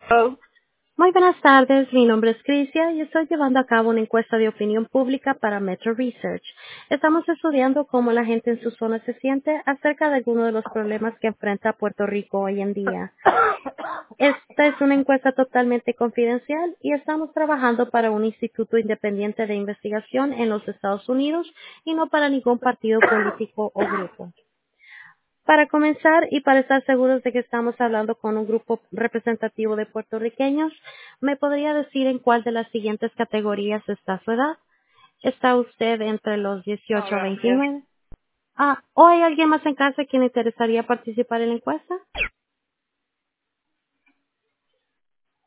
Oh, Muy buenas tardes, mi nombre es Crisia y estoy llevando a cabo una encuesta de opinión pública para Metro Research. Estamos estudiando cómo la gente en su zona se siente acerca de algunos de los problemas que enfrenta Puerto Rico hoy en día. Esta es una encuesta totalmente confidencial y estamos trabajando para un instituto independiente de investigación en los Estados Unidos y no para ningún partido político o grupo. Para comenzar y para estar seguros de que estamos hablando con un grupo representativo de puertorriqueños, ¿me podría decir en cuál de las siguientes categorías está su edad? ¿Está usted entre los oh, 18 a gracias. 29? ¿O hay alguien más en casa quien le interesaría participar en la encuesta?